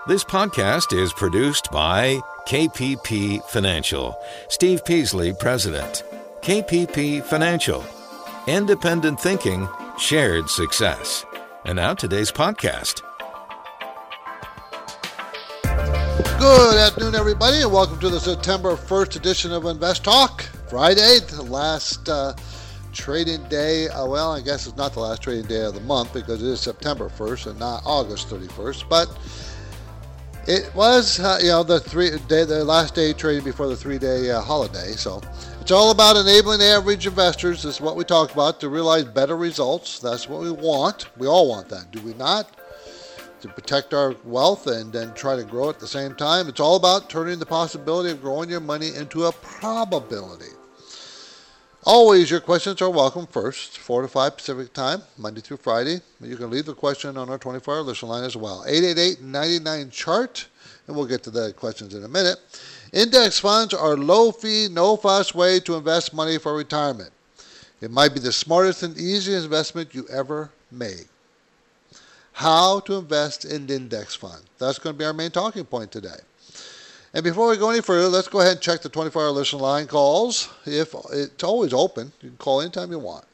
This podcast is produced by KPP Financial. Steve Peasley, President. KPP Financial. Independent thinking, shared success. And now today's podcast. Good afternoon, everybody, and welcome to the September 1st edition of Invest Talk. Friday, the last trading day. Well, I guess it's not the last trading day of the month because it is September 1st and not August 31st. But it was, the last day trading before the 3-day holiday. So it's all about enabling average investors. This is what we talked about, to realize better results. That's what we want. We all want that, do we not? To protect our wealth and then try to grow at the same time. It's all about turning the possibility of growing your money into a probability. Always, your questions are welcome first, 4 to 5 Pacific time, Monday through Friday. You can leave the question on our 24-hour listener line as well. 888-99-CHART, and we'll get to the questions in a minute. Index funds are low-fee, no-fuss way to invest money for retirement. It might be the smartest and easiest investment you ever made. How to invest in index funds. That's going to be our main talking point today. And before we go any further, let's go ahead and check the 24-hour listener line calls. If it's always open, you can call anytime you want.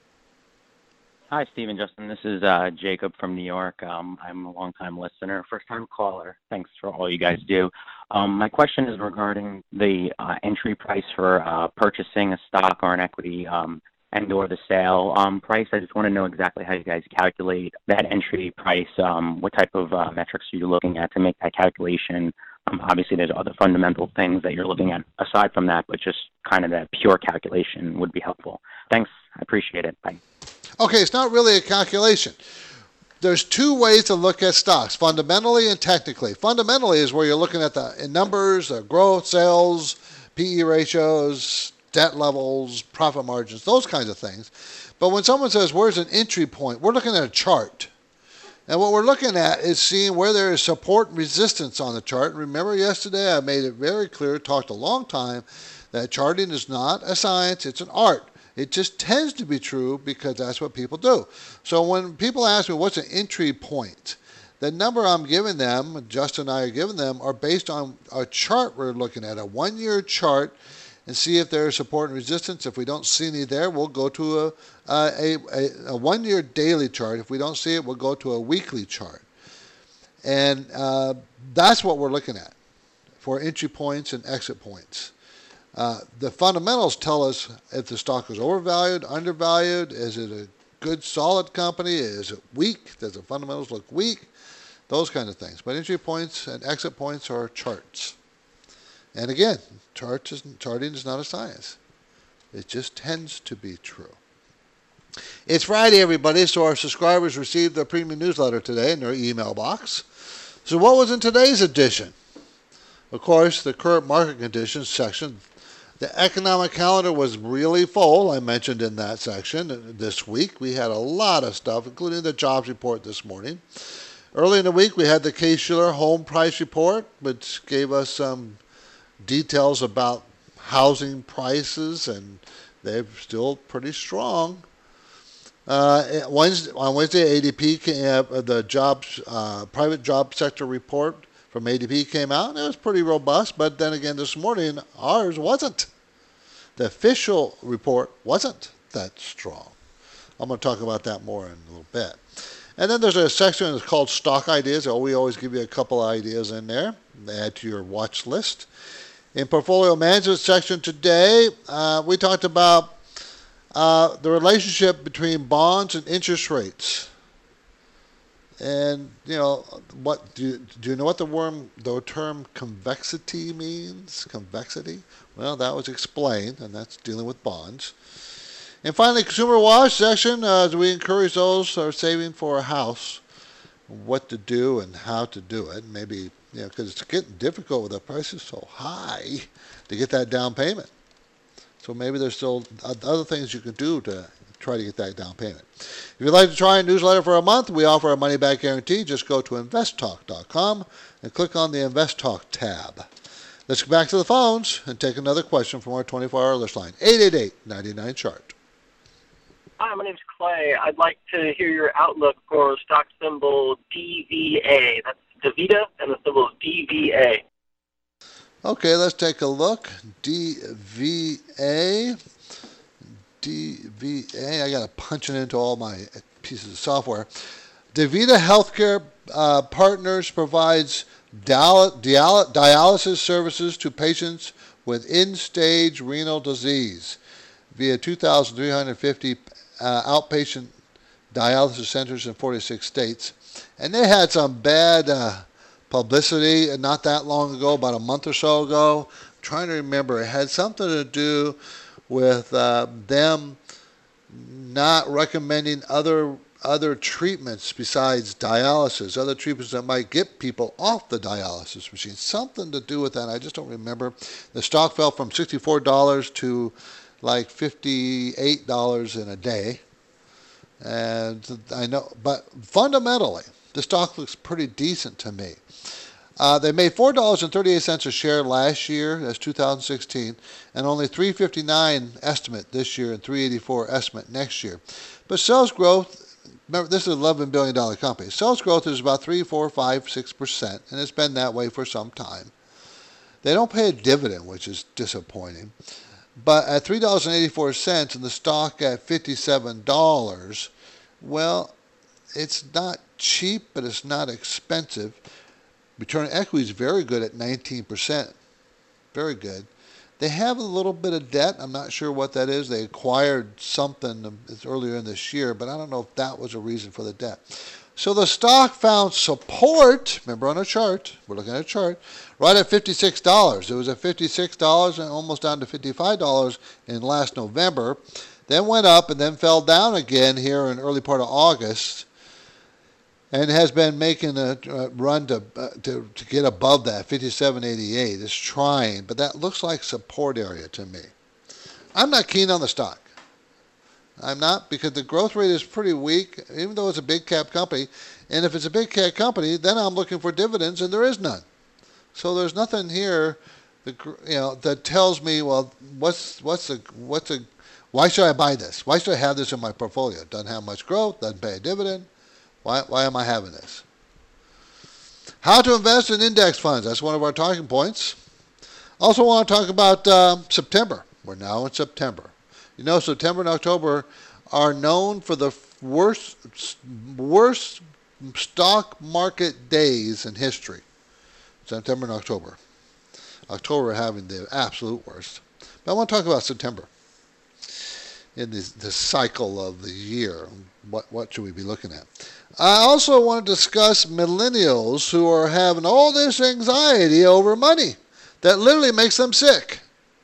Hi, Steve and Justin. This is Jacob from New York. I'm a longtime listener, first-time caller. Thanks for all you guys do. My question is regarding the entry price for purchasing a stock or an equity and or the sale price. I just want to know exactly how you guys calculate that entry price. What type of metrics are you looking at to make that calculation? Obviously, there's other fundamental things that you're looking at aside from that, but just kind of that pure calculation would be helpful. Thanks. I appreciate it. Bye. Okay, it's not really a calculation. There's two ways to look at stocks, fundamentally and technically. Fundamentally is where you're looking at the numbers, growth, sales, PE ratios, debt levels, profit margins, those kinds of things. But when someone says, where's an entry point, we're looking at a chart. And what we're looking at is seeing where there is support and resistance on the chart. Remember yesterday I made it very clear, talked a long time, that charting is not a science, it's an art. It just tends to be true because that's what people do. So when people ask me what's an entry point, the number I'm giving them, Justin and I are giving them, are based on a chart we're looking at, a one-year chart, and see if there's support and resistance. If we don't see any there, we'll go to a one-year daily chart. If we don't see it, we'll go to a weekly chart. And that's what we're looking at for entry points and exit points. The fundamentals tell us if the stock is overvalued, undervalued, is it a good, solid company, is it weak, does the fundamentals look weak, those kind of things. But entry points and exit points are charts. And again, charting is not a science. It just tends to be true. It's Friday, everybody, so our subscribers received their premium newsletter today in their email box. So what was in today's edition? Of course, the current market conditions section. The economic calendar was really full, I mentioned in that section. This week we had a lot of stuff, including the jobs report this morning. Early in the week we had the Case-Shiller home price report, which gave us some details about housing prices, and they're still pretty strong. On Wednesday, ADP the private job sector report from ADP came out, and it was pretty robust. But then again, this morning, ours wasn't. The official report wasn't that strong. I'm going to talk about that more in a little bit. And then there's a section that's called Stock Ideas. We always give you a couple of ideas in there. Add to your watch list. In Portfolio Management section today, we talked about the relationship between bonds and interest rates. And, what do you know what the term convexity means? Convexity? Well, that was explained, and that's dealing with bonds. And finally, Consumer Watch section, as we encourage those who are saving for a house, what to do and how to do it. Maybe, because it's getting difficult with the prices so high to get that down payment. So maybe there's still other things you can do to try to get that down payment. If you'd like to try a newsletter for a month, we offer a money-back guarantee. Just go to investtalk.com and click on the Invest Talk tab. Let's go back to the phones and take another question from our 24-hour list line, 888-99-CHART. Hi, my name's Clay. I'd like to hear your outlook for stock symbol DVA. That's DaVita, and the symbol is DVA. Okay, let's take a look. DVA. I got to punch it into all my pieces of software. DaVita Healthcare Partners provides dialysis services to patients with end-stage renal disease via 2,350 outpatient dialysis centers in 46 states. And they had some bad publicity not that long ago, about a month or so ago. I'm trying to remember. It had something to do with them not recommending other treatments besides dialysis, other treatments that might get people off the dialysis machine. Something to do with that. I just don't remember. The stock fell from $64 to like $58 in a day. And I know, but fundamentally, the stock looks pretty decent to me. They made $4.38 a share last year, that's 2016, and only $3.59 estimate this year and $3.84 estimate next year. But sales growth, remember, this is an $11 billion company. Sales growth is about 3, 4, 5, 6%, and it's been that way for some time. They don't pay a dividend, which is disappointing. But at $3.84 and the stock at $57, well, it's not cheap, but it's not expensive. Return on equity is very good at 19%. Very good. They have a little bit of debt. I'm not sure what that is. They acquired something earlier in this year, but I don't know if that was a reason for the debt. So the stock found support, remember on a chart, we're looking at a chart, right at $56. It was at $56 and almost down to $55 in last November. Then went up and then fell down again here in early part of August, and has been making a run to get above that, 57.88. It's trying, but that looks like support area to me. I'm not keen on the stock. I'm not, because the growth rate is pretty weak, even though it's a big cap company. And if it's a big cap company, then I'm looking for dividends, and there is none. So there's nothing here that tells me, well, why should I buy this? Why should I have this in my portfolio? It doesn't have much growth, doesn't pay a dividend. Why am I having this? How to invest in index funds. That's one of our talking points. Also want to talk about September. We're now in September. You know, September and October are known for the worst stock market days in history. September and October. October having the absolute worst. But I want to talk about September. In the cycle of the year, what should we be looking at? I also want to discuss millennials who are having all this anxiety over money that literally makes them sick.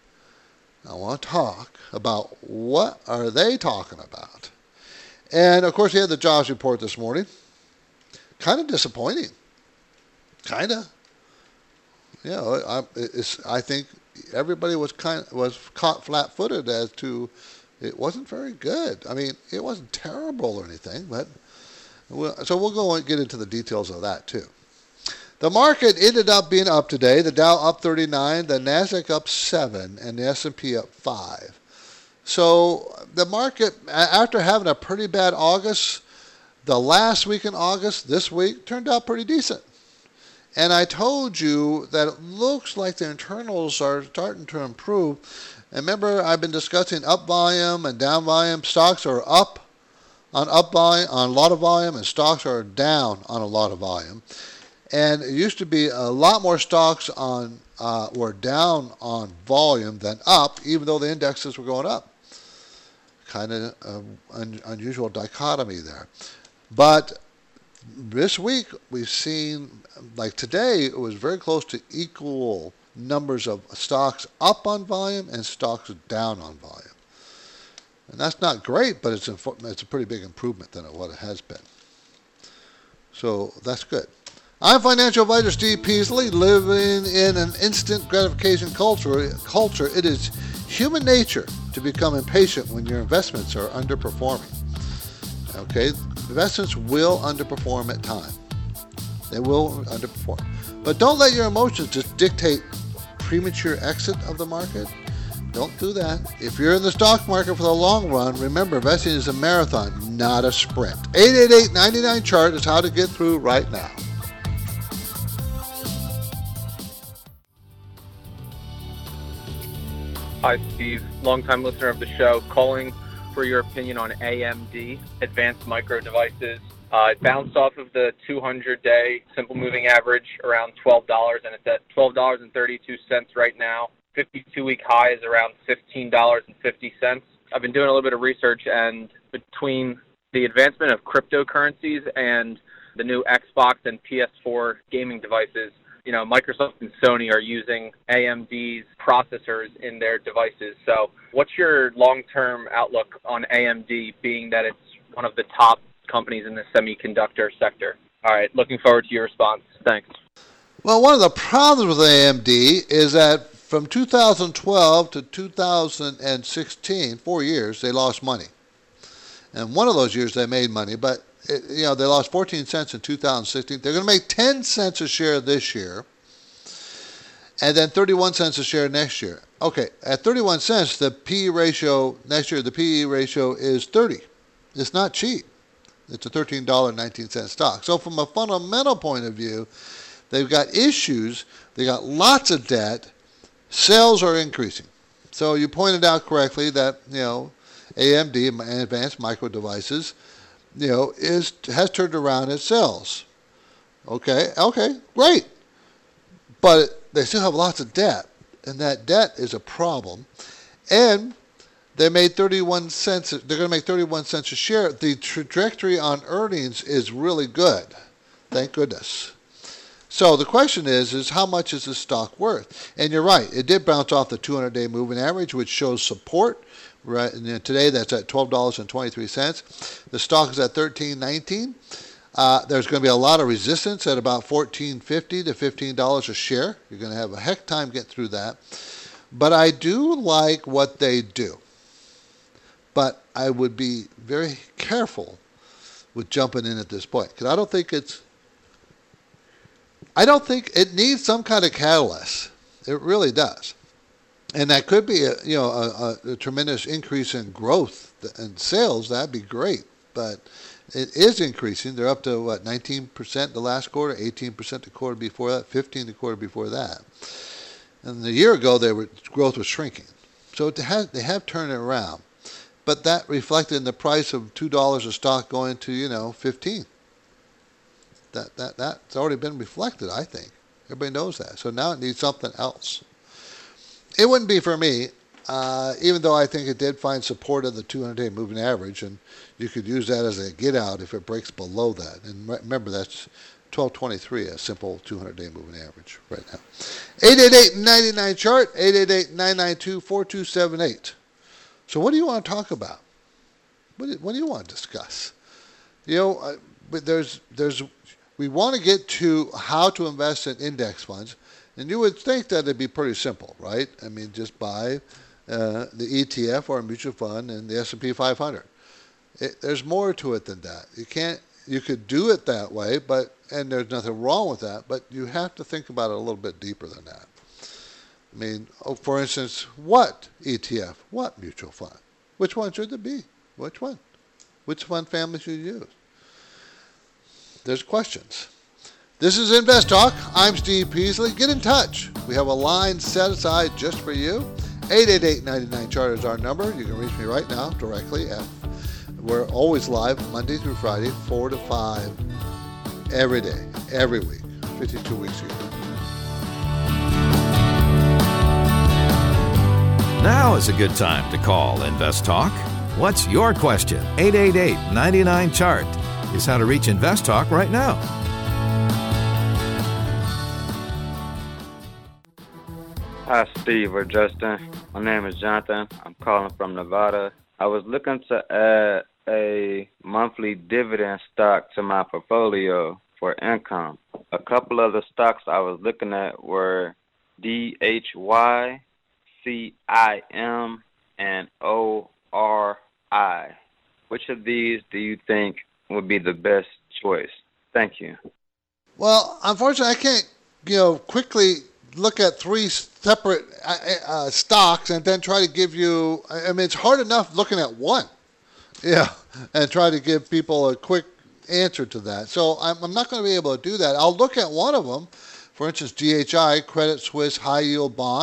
I want to talk about what are they talking about. And, of course, we had the jobs report this morning. Kind of disappointing. Kind of. You know, I think everybody was caught flat-footed as to it wasn't very good. I mean, it wasn't terrible or anything, but so we'll go and get into the details of that too. The market ended up being up today. The Dow up 39, the Nasdaq up 7, and the S&P up 5. So the market, after having a pretty bad August, the last week in August, this week, turned out pretty decent. And I told you that it looks like the internals are starting to improve. And remember, I've been discussing up volume and down volume. Stocks are up on volume, on a lot of volume, and stocks are down on a lot of volume. And it used to be a lot more stocks were down on volume than up, even though the indexes were going up. Kind of unusual dichotomy there. But this week we've seen, like today, it was very close to equal numbers of stocks up on volume and stocks down on volume. And that's not great, but it's a pretty big improvement than what it has been. So that's good. I'm financial advisor Steve Peasley, living in an instant gratification culture. It is human nature to become impatient when your investments are underperforming. Okay, investments will underperform at times. They will underperform. But don't let your emotions just dictate premature exit of the market. Don't do that. If you're in the stock market for the long run, remember, investing is a marathon, not a sprint. 888-99-CHART is how to get through right now. Hi, Steve. Longtime listener of the show. Calling for your opinion on AMD, Advanced Micro Devices. It bounced off of the 200-day simple moving average around $12, and it's at $12.32 right now. 52-week high is around $15.50. I've been doing a little bit of research, and between the advancement of cryptocurrencies and the new Xbox and PS4 gaming devices, Microsoft and Sony are using AMD's processors in their devices. So what's your long-term outlook on AMD, being that it's one of the top companies in the semiconductor sector? All right, looking forward to your response. Thanks. Well, one of the problems with AMD is that from 2012 to 2016, 4 years, they lost money. And one of those years they made money, but they lost 14 cents in 2016. They're going to make 10 cents a share this year, and then 31 cents a share next year. Okay, at 31 cents, the PE ratio next year, the PE ratio is 30. It's not cheap. It's a $13.19 stock. So from a fundamental point of view, they've got issues. They got lots of debt. Sales are increasing. So you pointed out correctly that, AMD, Advanced Micro Devices, has turned around its sales. Okay, great. But they still have lots of debt, and that debt is a problem. And they made 31 cents. They're going to make 31 cents a share. The trajectory on earnings is really good. Thank goodness. So the question is how much is this stock worth? And you're right. It did bounce off the 200-day moving average, which shows support. Right, and today that's at $12.23. The stock is at $13.19. There's going to be a lot of resistance at about $14.50 to $15 a share. You're going to have a heck time getting through that. But I do like what they do. But I would be very careful with jumping in at this point, because I don't think it needs some kind of catalyst. It really does. And that could be a tremendous increase in growth and sales. That'd be great. But it is increasing. They're up to, 19% the last quarter, 18% the quarter before that, 15% the quarter before that. And a year ago, growth was shrinking. So they have turned it around. But that reflected in the price of $2 a stock going to, 15. That's already been reflected, I think. Everybody knows that. So now it needs something else. It wouldn't be for me, even though I think it did find support of the 200-day moving average, and you could use that as a get out if it breaks below that. And remember, that's 1223, a simple 200-day moving average right now. 888-99-CHART, 888-992-4278. So what do you want to talk about? What do you want to discuss? We want to get to how to invest in index funds. And you would think that it'd be pretty simple, right? I mean, just buy the ETF or a mutual fund and the S&P 500. There's more to it than that. You could do it that way, and there's nothing wrong with that, but you have to think about it a little bit deeper than that. I mean, for instance, what ETF? What mutual fund? Which one should it be? Which one? Which fund family should you use? There's questions. This is Invest Talk. I'm Steve Peasley. Get in touch. We have a line set aside just for you. 888-99-CHART is our number. You can reach me right now directly. We're always live Monday through Friday, 4 to 5, every day, every week, 52 weeks a year. Now is a good time to call Invest Talk. What's your question? 888-99-CHART is how to reach Invest Talk right now. Hi, Steve or Justin. My name is Jonathan. I'm calling from Nevada. I was looking to add a monthly dividend stock to my portfolio for income. A couple of the stocks I was looking at were DHY, CIM, and ORI. Which of these do you think would be the best choice? Thank you. Well, unfortunately, I can't, quickly look at three separate stocks and then try to give you, I mean, it's hard enough looking at one, and try to give people a quick answer to that. So I'm not going to be able to do that. I'll look at one of them, for instance, DHI, Credit Suisse High Yield Bond.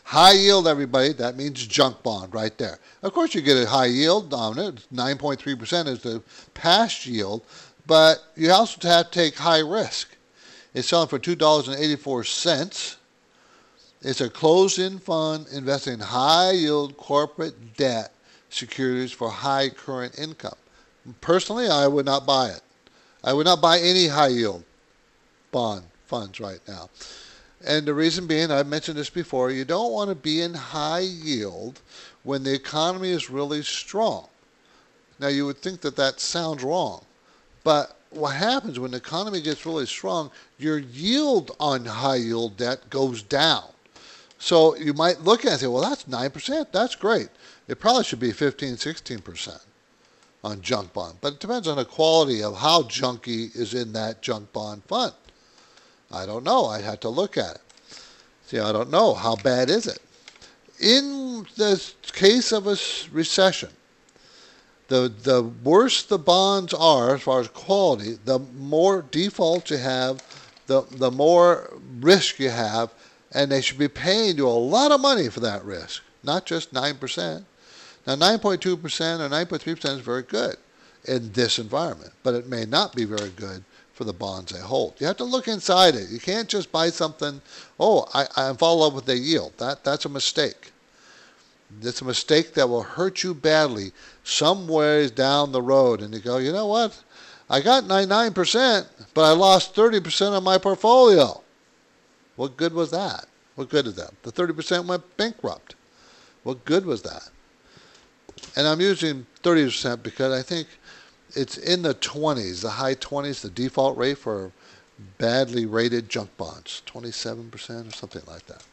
High yield, everybody, that means junk bond right there. Of course, you get a high yield on it. 9.3% is the past yield, but you also have to take high risk. It's selling for $2.84. It's a closed-end fund investing in high-yield corporate debt securities for high current income. Personally, I would not buy it. I would not buy any high-yield bond funds right now. And the reason being, I've mentioned this before, you don't want to be in high yield when the economy is really strong. Now, you would think that that sounds wrong, but what happens when the economy gets really strong, your yield on high yield debt goes down. So you might look at it and say, well, that's 9%. That's great. It probably should be 15, 16% on junk bond. But it depends on the quality of how junky is in that junk bond fund. I don't know. I'd have to look at it. See, I don't know. How bad is it? In the case of a recession, the worse the bonds are as far as quality, the more defaults you have, the more risk you have, and they should be paying you a lot of money for that risk, not just 9%. Now, 9.2% or 9.3% is very good in this environment, but it may not be very good for the bonds they hold. You have to look inside it. You can't just buy something, I fall in love with the yield. That's a mistake. It's a mistake that will hurt you badly somewhere down the road. And you go, you know what? I got 9%, but I lost 30% of my portfolio. What good was that? What good is that? The 30% went bankrupt. What good was that? And I'm using 30% because I think it's in the 20s, the high 20s, the default rate for badly rated junk bonds, 27% or something like that.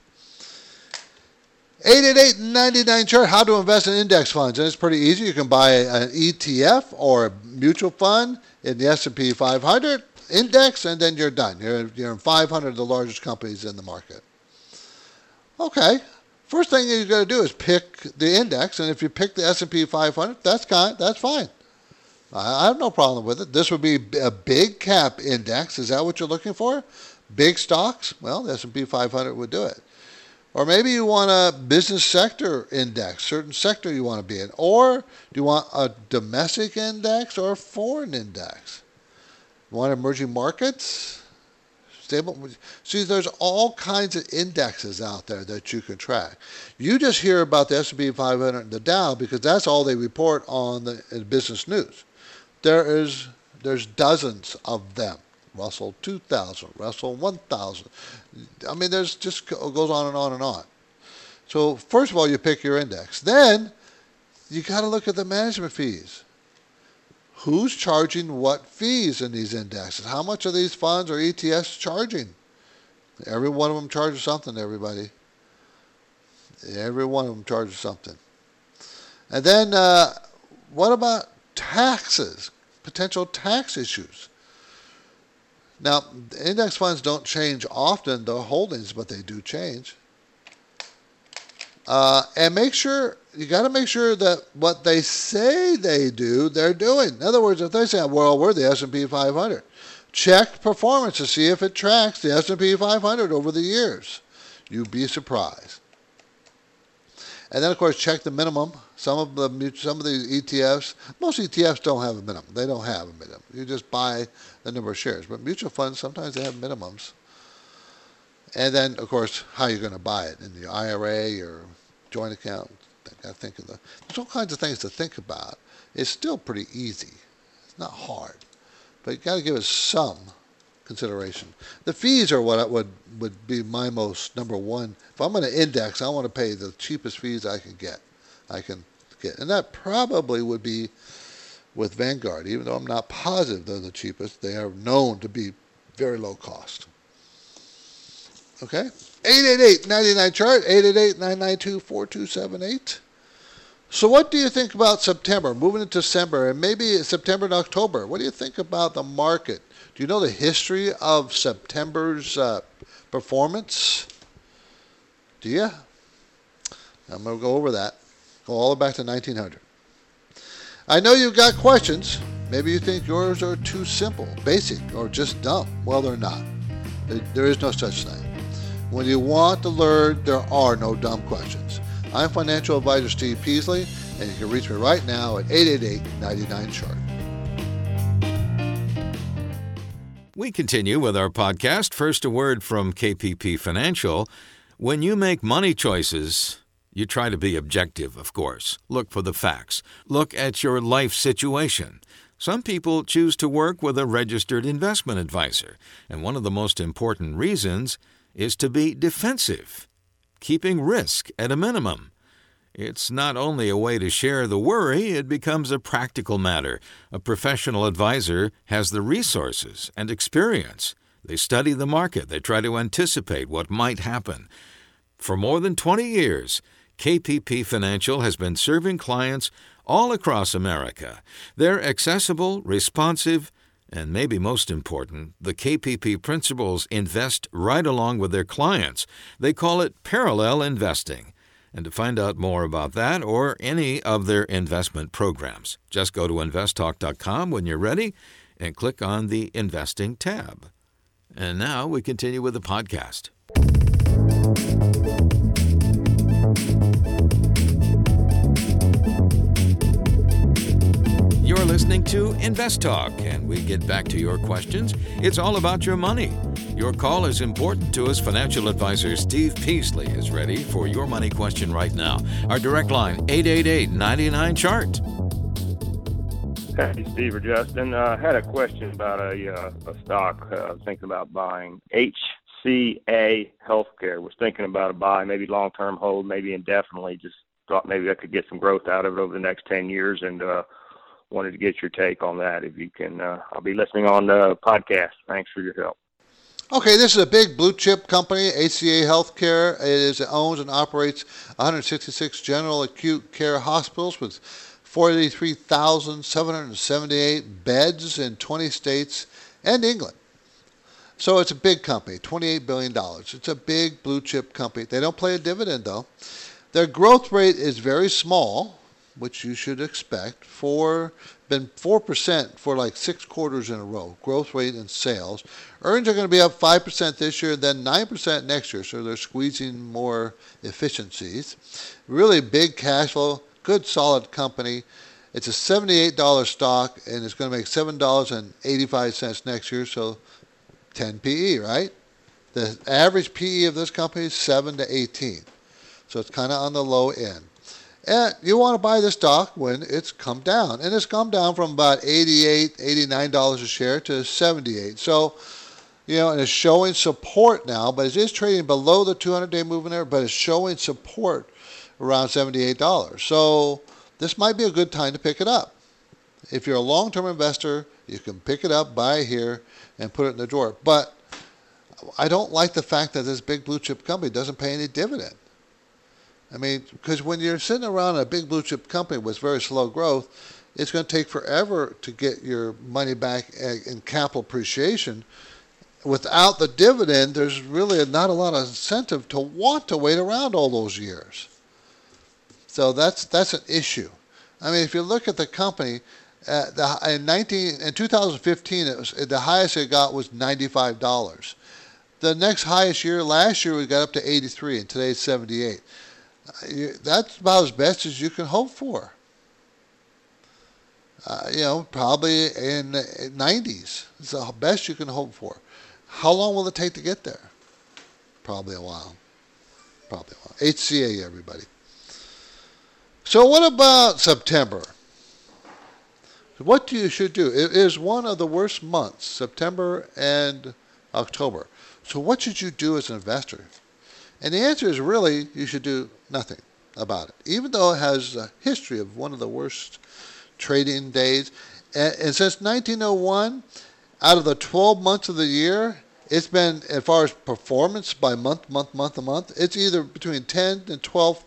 888-99 chart, how to invest in index funds. And it's pretty easy. You can buy an ETF or a mutual fund in the S&P 500 index, and then you're done. You're in 500 of the largest companies in the market. Okay. First thing you got to do is pick the index, and if you pick the S&P 500, that's fine. I have no problem with it. This would be a big cap index. Is that what you're looking for? Big stocks? Well, the S&P 500 would do it. Or maybe you want a business sector index, certain sector you want to be in. Or do you want a domestic index or a foreign index? You want emerging markets? Stable. See, there's all kinds of indexes out there that you can track. You just hear about the S&P 500 and the Dow because that's all they report on the business news. There's dozens of them. Russell 2000, Russell 1000. I mean, there's just goes on and on and on. So first of all, you pick your index. Then you got to look at the management fees. Who's charging what fees in these indexes? How much are these funds or ETFs charging? Every one of them charges something, everybody. Every one of them charges something. And then what about taxes, potential tax issues? Now, index funds don't change often, the holdings, but they do change. And you got to make sure that what they say they do, they're doing. In other words, if they say, well, we're the S&P 500, check performance to see if it tracks the S&P 500 over the years. You'd be surprised. And then, of course, check the minimum. Some of the ETFs, most ETFs don't have a minimum. They don't have a minimum. You just buy the number of shares. But mutual funds, sometimes they have minimums. And then, of course, how you're going to buy it in your IRA or joint account. There's all kinds of things to think about. It's still pretty easy. It's not hard. But you got to give it some consideration. The fees are what would be my most number one. If I'm going to index, I want to pay the cheapest fees I can get. And that probably would be with Vanguard, even though I'm not positive they're the cheapest. They are known to be very low cost. Okay? 888-99 chart, 888-992-4278. So what do you think about September, moving into December, and maybe September and October? What do you think about the market? Do you know the history of September's performance? Do you? I'm going to go over that. Go all the way back to 1900. I know you've got questions. Maybe you think yours are too simple, basic, or just dumb. Well, they're not. There is no such thing. When you want to learn, there are no dumb questions. I'm financial advisor Steve Peasley, and you can reach me right now at 888-99-CHART. We continue with our podcast. First, a word from KPP Financial. When you make money choices, you try to be objective, of course. Look for the facts. Look at your life situation. Some people choose to work with a registered investment advisor, and one of the most important reasons is to be defensive, keeping risk at a minimum. It's not only a way to share the worry, it becomes a practical matter. A professional advisor has the resources and experience. They study the market. They try to anticipate what might happen. For more than 20 years, KPP Financial has been serving clients all across America. They're accessible, responsive, and maybe most important, the KPP principals invest right along with their clients. They call it parallel investing. And to find out more about that or any of their investment programs, just go to investtalk.com when you're ready and click on the Investing tab. And now we continue with the podcast. You're listening to Invest Talk, and we get back to your questions. It's all about your money. Your call is important to us. Financial advisor Steve Peasley is ready for your money question right now. Our direct line, 888-99-CHART. Hey, Steve or Justin. I had a question about a stock I was thinking about buying. HCA Healthcare. Was thinking about a buy, maybe long-term hold, maybe indefinitely. Just thought maybe I could get some growth out of it over the next 10 years, and wanted to get your take on that. If you can, I'll be listening on the podcast. Thanks for your help. Okay, this is a big blue chip company, HCA Healthcare. It owns and operates 166 general acute care hospitals with 43,778 beds in 20 states and England. So it's a big company, $28 billion. It's a big blue chip company. They don't pay a dividend, though. Their growth rate is very small, which you should expect. Been 4% for like 6 quarters in a row, growth rate in sales. Earnings are going to be up 5% this year, then 9% next year, so they're squeezing more efficiencies. Really big cash flow, good solid company. It's a $78 stock, and it's going to make $7.85 next year, so 10 PE, right? The average PE of this company is 7 to 18, so it's kind of on the low end. And you want to buy this stock when it's come down. And it's come down from about $88, $89 a share to $78. So, and it's showing support now, but it is trading below the 200-day moving average, but it's showing support around $78. So this might be a good time to pick it up. If you're a long-term investor, you can pick it up, buy here, and put it in the drawer. But I don't like the fact that this big blue chip company doesn't pay any dividend. I mean, because when you're sitting around a big blue chip company with very slow growth, it's going to take forever to get your money back in capital appreciation. Without the dividend, there's really not a lot of incentive to want to wait around all those years. So that's an issue. I mean, if you look at the company, in 2015, the highest it got was $95. The next highest year, last year, we got up to 83, and today's 78. That's about as best as you can hope for. Probably in the 90s. It's the best you can hope for. How long will it take to get there? Probably a while. HCA, everybody. So what about September? What you should do? It is one of the worst months, September and October. So what should you do as an investor? And the answer is really you should do nothing about it, even though it has a history of one of the worst trading days. And since 1901, out of the 12 months of the year, it's been, as far as performance by month, it's either between 10th to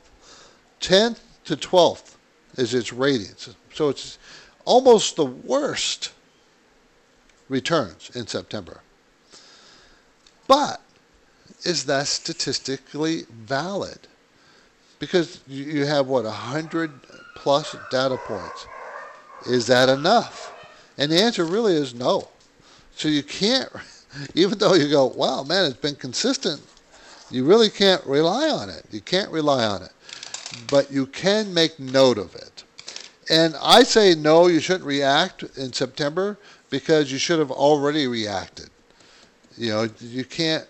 12th is its ratings. So it's almost the worst returns in September. But is that statistically valid? Because you have, 100 plus data points. Is that enough? And the answer really is no. So you can't, even though you go, wow, man, it's been consistent You really can't rely on it. You can't rely on it. But you can make note of it. And I say no, you shouldn't react in September because you should have already reacted. You can't.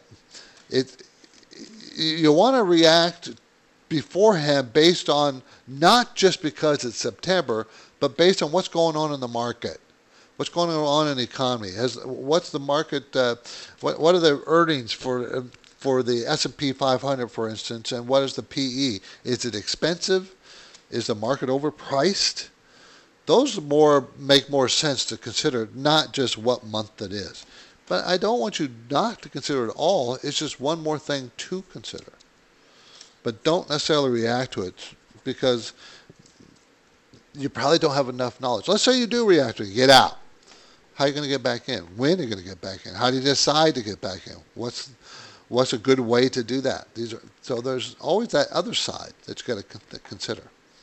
You want to react beforehand based on not just because it's September, but based on what's going on in the market, what's going on in the economy. What's the market? What are the earnings for the S&P 500, for instance, and what is the PE? Is it expensive? Is the market overpriced? Those make more sense to consider, not just what month it is. But I don't want you not to consider it all. It's just one more thing to consider. But don't necessarily react to it because you probably don't have enough knowledge. Let's say you do react to it. Get out. How are you going to get back in? When are you going to get back in? How do you decide to get back in? What's a good way to do that? So there's always that other side that you got to consider.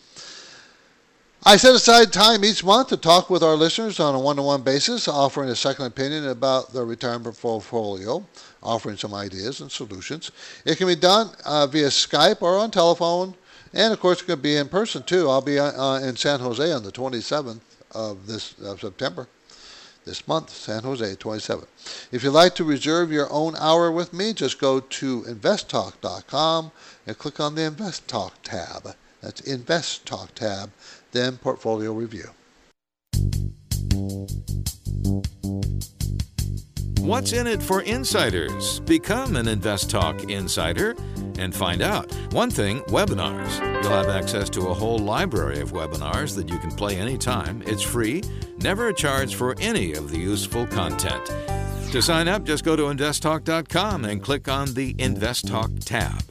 I set aside time each month to talk with our listeners on a one-to-one basis, offering a second opinion about their retirement portfolio, offering some ideas and solutions. It can be done via Skype or on telephone, and of course it can be in person too. I'll be in San Jose on the 27th of September. This month, San Jose, 27th. If you'd like to reserve your own hour with me, just go to investtalk.com and click on the Invest Talk tab. That's Invest Talk tab, then Portfolio Review. What's in it for insiders? Become an Invest Talk insider and find out. One thing, webinars. You'll have access to a whole library of webinars that you can play anytime. It's free, never a charge for any of the useful content. To sign up, just go to investtalk.com and click on the Invest Talk tab.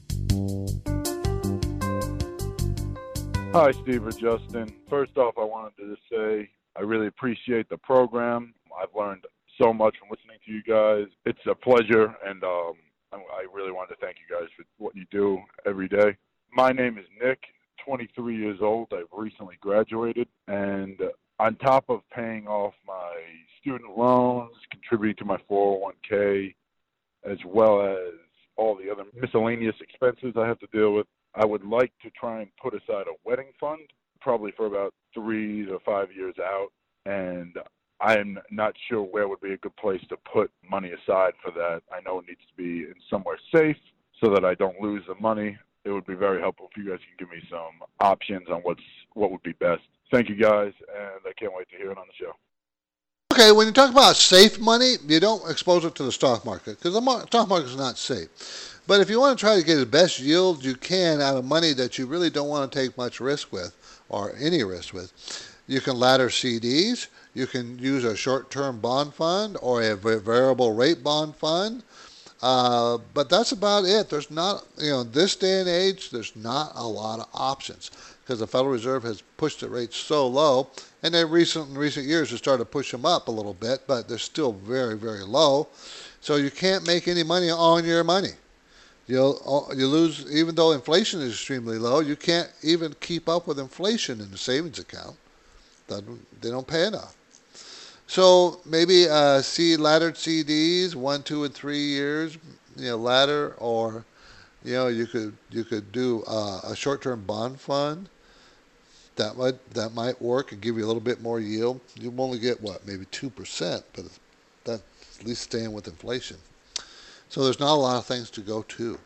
Hi, Steve or Justin. First off, I wanted to just say I really appreciate the program. I've learned so much from listening to you guys. It's a pleasure, and I really wanted to thank you guys for what you do every day. My name is Nick, 23 years old. I've recently graduated, and on top of paying off my student loans, contributing to my 401k, as well as all the other miscellaneous expenses I have to deal with, I would like to try and put aside a wedding fund, probably for about 3 to 5 years out, and I'm not sure where would be a good place to put money aside for that. I know it needs to be in somewhere safe so that I don't lose the money. It would be very helpful if you guys can give me some options on what would be best. Thank you guys, and I can't wait to hear it on the show. Okay, when you talk about safe money, you don't expose it to the stock market because the stock market is not safe. But if you want to try to get the best yield you can out of money that you really don't want to take much risk with or any risk with, you can ladder CDs. You can use a short-term bond fund or a variable rate bond fund. But that's about it. There's not, this day and age, there's not a lot of options because the Federal Reserve has pushed the rates so low. And in recent years, they started to push them up a little bit, but they're still very, very low. So you can't make any money on your money. You lose, even though inflation is extremely low, you can't even keep up with inflation in the savings account. They don't pay enough. So maybe laddered CDs, 1, 2, and 3 years, ladder, or you could do a short-term bond fund. That might work and give you a little bit more yield. You only get maybe 2%, but that's at least staying with inflation. So there's not a lot of things to go to.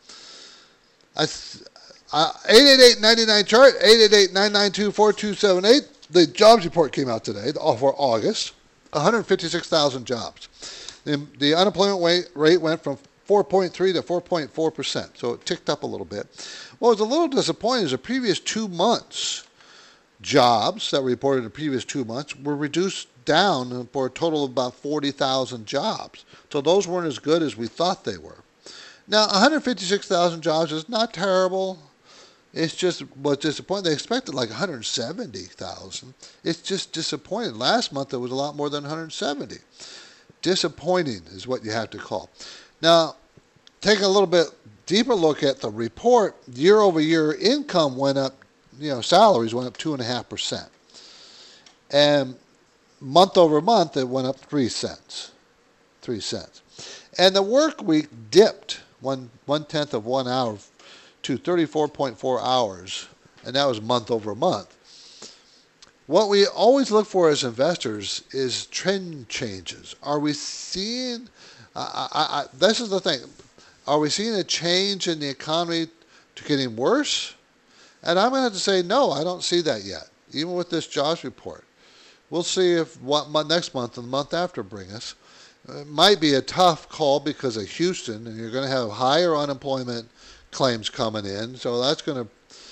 888-99-CHART, 888-992-4278. The jobs report came out today for August, 156,000 jobs. The unemployment rate went from 4.3 to 4.4%, so it ticked up a little bit. What was a little disappointing is the previous 2 months' jobs that were reported in the previous 2 months were reduced down for a total of about 40,000 jobs. So those weren't as good as we thought they were. Now, 156,000 jobs is not terrible. It's just what's disappointing. They expected like 170,000. It's just disappointing. Last month, there was a lot more than 170. Disappointing is what you have to call. Now, taking a little bit deeper look at the report, year-over-year income went up, salaries went up 2.5%. And month-over-month, it went up 3 cents. 3 cents. And the work week dipped one-tenth of 1 hour to 34.4 hours, and that was month over month. What we always look for as investors is trend changes. Are we seeing, this is the thing, are we seeing a change in the economy to getting worse? And I'm going to have to say, no, I don't see that yet, even with this jobs report. We'll see if what next month and the month after bring us. It might be a tough call because of Houston, and you're going to have higher unemployment claims coming in, so that's going to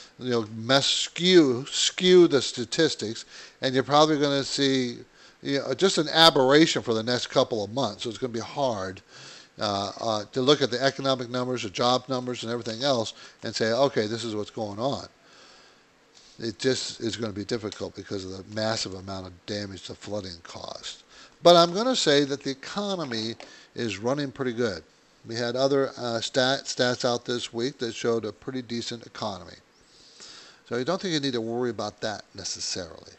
skew the statistics, and you're probably going to see just an aberration for the next couple of months. So it's going to be hard to look at the economic numbers, the job numbers, and everything else, and say, okay, this is what's going on. It just is going to be difficult because of the massive amount of damage the flooding caused. But I'm going to say that the economy is running pretty good. We had other stats out this week that showed a pretty decent economy. So I don't think you need to worry about that necessarily.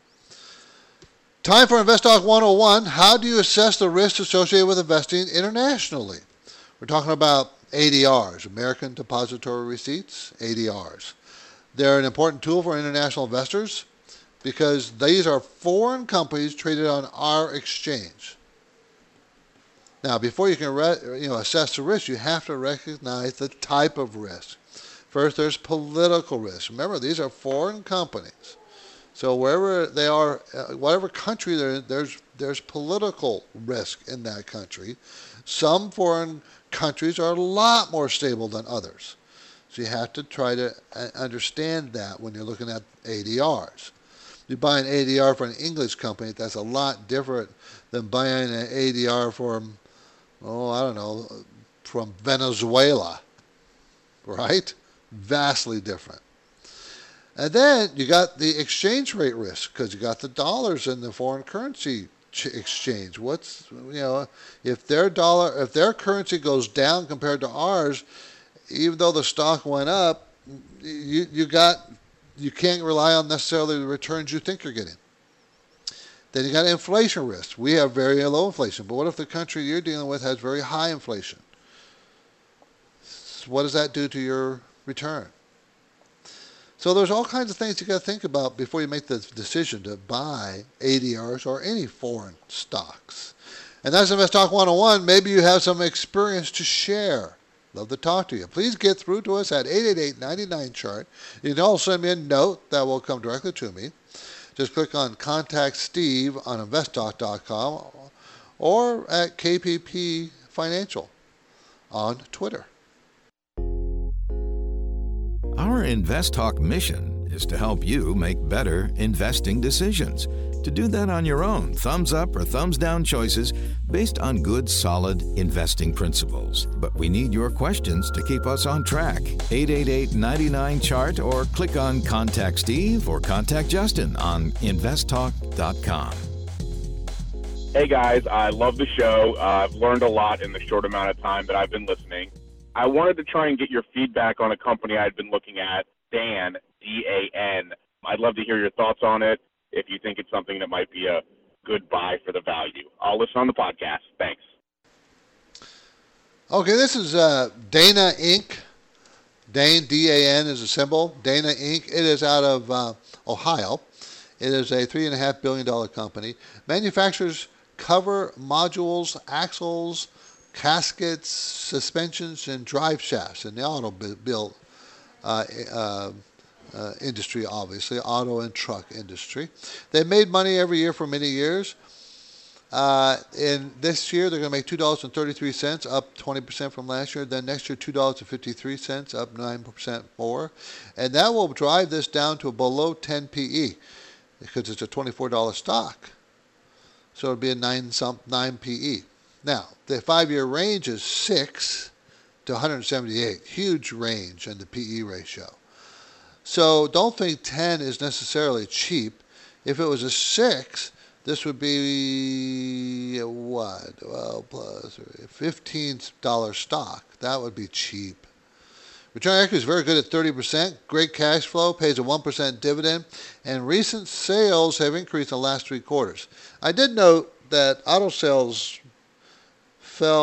Time for Invest Talk 101. How do you assess the risks associated with investing internationally? We're talking about ADRs, American Depository Receipts, ADRs. They're an important tool for international investors because these are foreign companies traded on our exchange. Now, before you can assess the risk, you have to recognize the type of risk. First, there's political risk. Remember, these are foreign companies. So wherever they are, whatever country they're in, there's political risk in that country. Some foreign countries are a lot more stable than others. So you have to try to understand that when you're looking at ADRs. You buy an ADR for an English company, that's a lot different than buying an ADR from, from Venezuela, right? Vastly different. And then you got the exchange rate risk because you got the dollars in the foreign currency exchange. If their currency goes down compared to ours, even though the stock went up, you can't rely on necessarily the returns you think you're getting. Then you got inflation risk. We have very low inflation, but what if the country you're dealing with has very high inflation? What does that do to your return? So there's all kinds of things you got to think about before you make the decision to buy ADRs or any foreign stocks. And that's Invest Talk 101. Maybe you have some experience to share. Love to talk to you. Please get through to us at 888-99-CHART. You can also send me a note that will come directly to me. Just click on Contact Steve on investtalk.com or at KPP Financial on Twitter. Our Invest Talk mission is to help you make better investing decisions. To do that on your own, thumbs up or thumbs down choices based on good, solid investing principles. But we need your questions to keep us on track. 888-99-CHART or click on Contact Steve or Contact Justin on investtalk.com. Hey guys, I love the show. I've learned a lot in the short amount of time that I've been listening. I wanted to try and get your feedback on a company I'd been looking at, DAN, D-A-N. I'd love to hear your thoughts on it, if you think it's something that might be a good buy for the value. I'll listen on the podcast. Thanks. Okay, this is Dana Inc. DAN, D-A-N is a symbol. Dana Inc. It is out of Ohio. It is a $3.5 billion company. Manufactures cover modules, axles, caskets, suspensions, and drive shafts in the automobile industry, obviously, auto and truck industry. They've made money every year for many years. In this year, they're going to make $2.33, up 20% from last year. Then next year, $2.53, up 9% more. And that will drive this down to below 10 PE because it's a $24 stock. So it'll be a 9 PE. Now, the 5-year range is 6 to 178. Huge range in the PE ratio. So don't think 10 is necessarily cheap. If it was a 6, this would be what? Well, plus $15 stock. That would be cheap. Return on equity is very good at 30%. Great cash flow, pays a 1% dividend, and recent sales have increased in the last 3 quarters. I did note that auto sales fell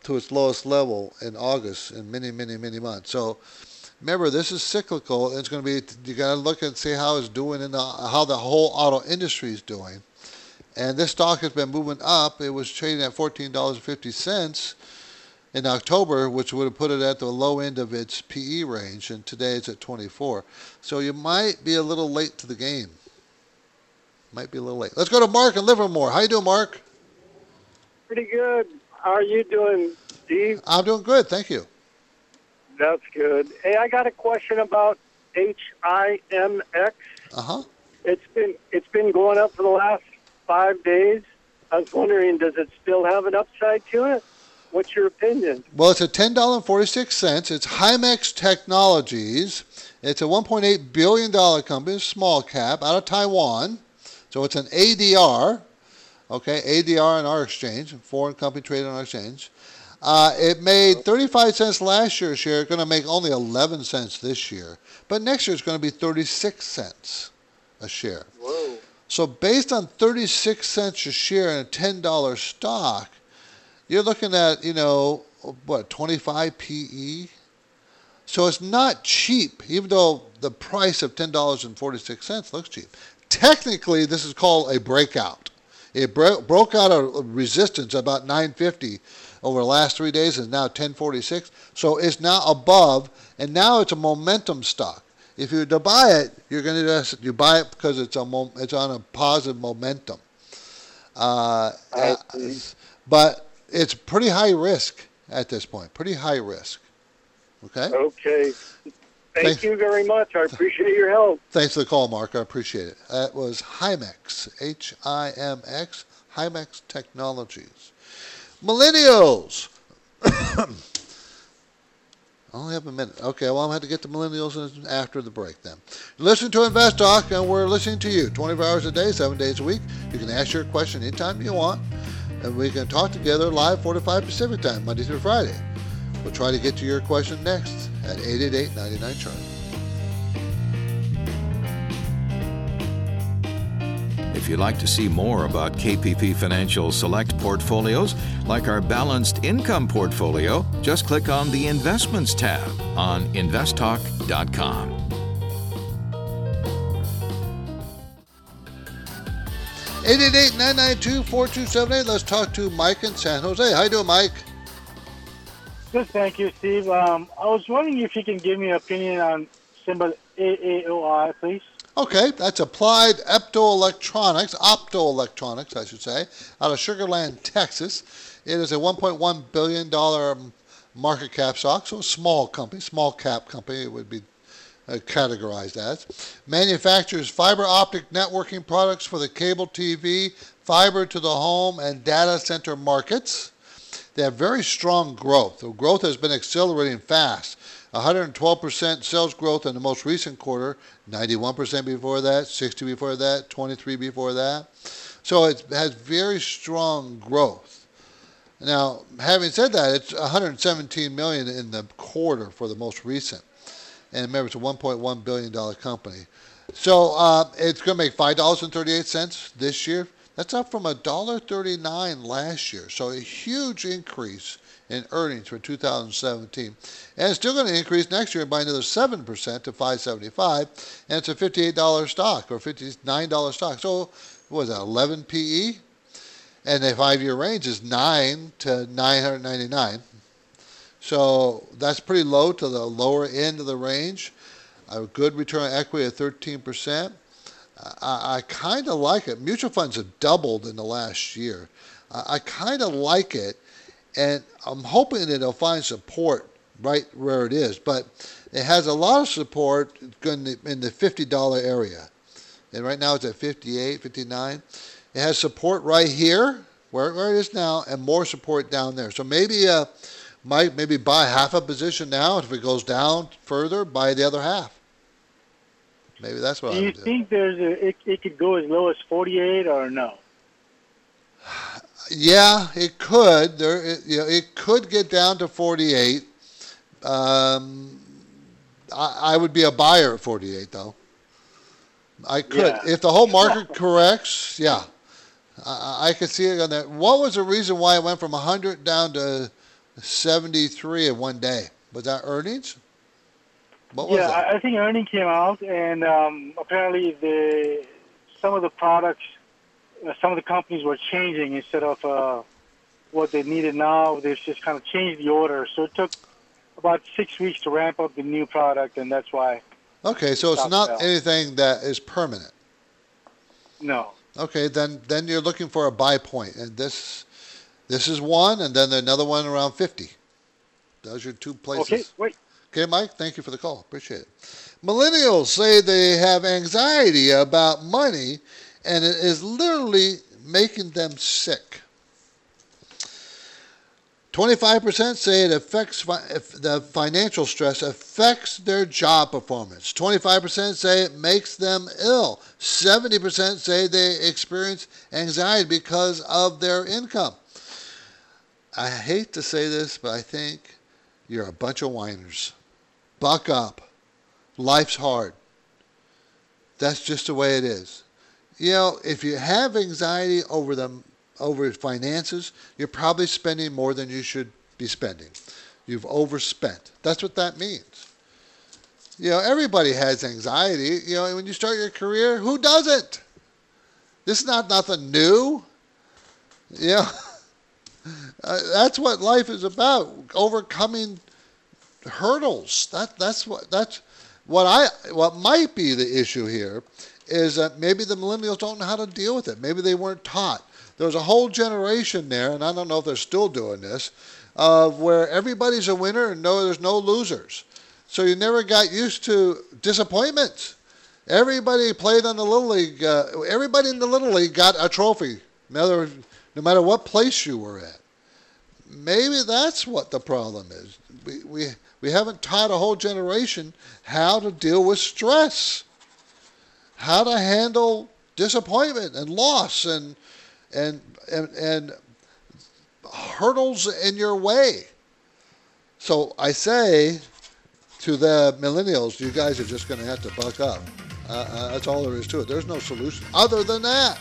to its lowest level in August in many, many, many months. So remember, this is cyclical. And it's going to be, you got to look and see how it's doing and how the whole auto industry is doing. And this stock has been moving up. It was trading at $14.50 in October, which would have put it at the low end of its PE range, and today it's at 24. So you might be a little late to the game. Might be a little late. Let's go to Mark in Livermore. How you doing, Mark? Pretty good. How are you doing, Steve? I'm doing good, thank you. That's good. Hey, I got a question about HIMX. Uh-huh. It's been going up for the last 5 days. I was wondering, does it still have an upside to it? What's your opinion? Well, it's at $10.46. It's Himax Technologies. It's a $1.8 billion company, small cap, out of Taiwan. So it's an ADR. Okay, ADR on our exchange, foreign company traded on our exchange. It made 35 cents last year a share. It's going to make only 11 cents this year. But next year it's going to be 36 cents a share. Whoa. So based on 36 cents a share in a $10 stock, you're looking at, 25 PE? So it's not cheap, even though the price of $10.46 looks cheap. Technically, this is called a breakout. It broke out a resistance about 950 over the last 3 days, and now 1046. So it's now above, and now it's a momentum stock. If you were to buy it, you're going to you buy it because it's on a positive momentum. But it's pretty high risk at this point. Pretty high risk. Okay. Okay. Thank you very much. I appreciate your help. Thanks for the call, Mark. I appreciate it. That was Himax, HIMX, Himax Technologies. Millennials. I only have a minute. Okay, well, I'm going to have to get to millennials after the break then. Listen to Invest Talk, and we're listening to you 24 hours a day, 7 days a week. You can ask your question anytime you want, and we can talk together live 4 to 5 Pacific time, Monday through Friday. We'll try to get to your question next at 888-99-CHART. If you'd like to see more about KPP Financial Select portfolios, like our Balanced Income portfolio, just click on the Investments tab on investtalk.com. Eight 992-4278. Let's talk to Mike in San Jose. How you doing, Mike? Good, thank you, Steve. I was wondering if you can give me an opinion on symbol AAOI, please. Okay, that's Applied Optoelectronics, I should say, out of Sugar Land, Texas. It is a $1.1 billion market cap stock, so a small company, small cap company it would be categorized as. Manufactures fiber optic networking products for the cable TV, fiber to the home, and data center markets. They have very strong growth. The growth has been accelerating fast. 112% sales growth in the most recent quarter, 91% before that, 60 before that, 23 before that. So it has very strong growth. Now, having said that, it's $117 million in the quarter for the most recent. And remember, it's a $1.1 billion company. So it's going to make $5.38 this year. That's up from $1.39 last year. So a huge increase in earnings for 2017. And it's still going to increase next year by another 7% to $5.75. And it's a $58 stock or $59 stock. So what was that, 11 PE? And the 5-year range is 9 to 999. So that's pretty low to the lower end of the range. A good return on equity of 13%. I kind of like it. Mutual funds have doubled in the last year. I kind of like it. And I'm hoping that it'll find support right where it is. But it has a lot of support in the $50 area. And right now it's at 58, 59. It has support right here, where it is now, and more support down there. So maybe might buy half a position now. If it goes down further, buy the other half. Maybe that's what I would do. Do you think it could go as low as 48 or no? Yeah, it could. It could get down to 48. I would be a buyer at 48, though. I could. Yeah. If the whole market corrects, yeah. I could see it on that. What was the reason why it went from 100 down to $73 in one day. Was that earnings? What was Yeah, that? I think earnings came out, and apparently some of the products, some of the companies were changing instead of what they needed now. They've just kind of changed the order. So it took about 6 weeks to ramp up the new product, and that's why. Okay, so it's not anything that is permanent. No. Okay, then you're looking for a buy point, and this is one, and then another one around 50. Those are 2 places. Okay, wait. Okay, Mike, thank you for the call. Appreciate it. Millennials say they have anxiety about money, and it is literally making them sick. 25% say it affects the financial stress affects their job performance. 25% say it makes them ill. 70% say they experience anxiety because of their income. I hate to say this, but I think you're a bunch of whiners. Buck up. Life's hard. That's just the way it is. You know, if you have anxiety over finances, you're probably spending more than you should be spending. You've overspent. That's what that means. You know, everybody has anxiety. You know, when you start your career, who doesn't? This is not nothing new. You know, that's what life is about, overcoming hurdles. That's what might be the issue here is that maybe the millennials don't know how to deal with it. Maybe they weren't taught. There was a whole generation there, and I don't know if they're still doing this, where everybody's a winner and there's no losers. So you never got used to disappointments. Everybody played on the Little League. Everybody in the Little League got a trophy, no matter what place you were at. Maybe that's what the problem is. We haven't taught a whole generation how to deal with stress, how to handle disappointment and loss and hurdles in your way. So I say to the millennials, you guys are just going to have to buck up. That's all there is to it. There's no solution other than that.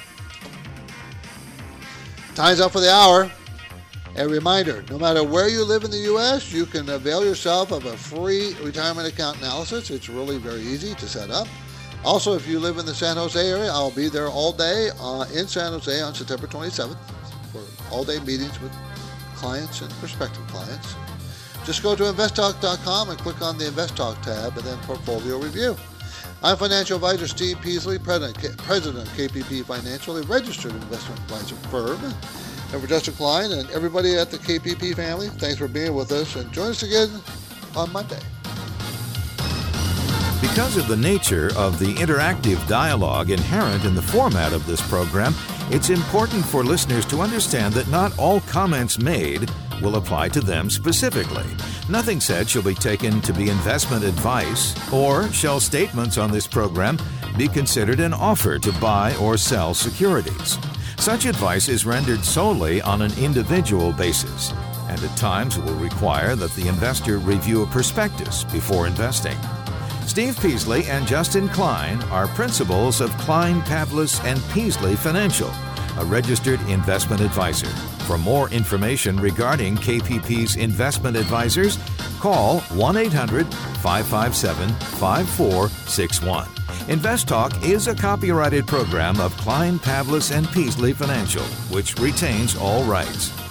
Time's up for the hour. A reminder, no matter where you live in the U.S., you can avail yourself of a free retirement account analysis. It's really very easy to set up. Also, if you live in the San Jose area, I'll be there all day in San Jose on September 27th for all-day meetings with clients and prospective clients. Just go to investtalk.com and click on the Invest Talk tab and then Portfolio Review. I'm financial advisor Steve Peasley, president of KPP Financial, a registered investment advisor firm. And for Justin Klein and everybody at the KPP family, thanks for being with us, and join us again on Monday. Because of the nature of the interactive dialogue inherent in the format of this program, it's important for listeners to understand that not all comments made will apply to them specifically. Nothing said shall be taken to be investment advice, or shall statements on this program be considered an offer to buy or sell securities. Such advice is rendered solely on an individual basis, and at times will require that the investor review a prospectus before investing. Steve Peasley and Justin Klein are principals of Klein, Pavlis & Peasley Financial, a registered investment advisor. For more information regarding KPP's investment advisors, call 1-800-557-5461. Invest Talk is a copyrighted program of Klein, Pavlis & Peasley Financial, which retains all rights.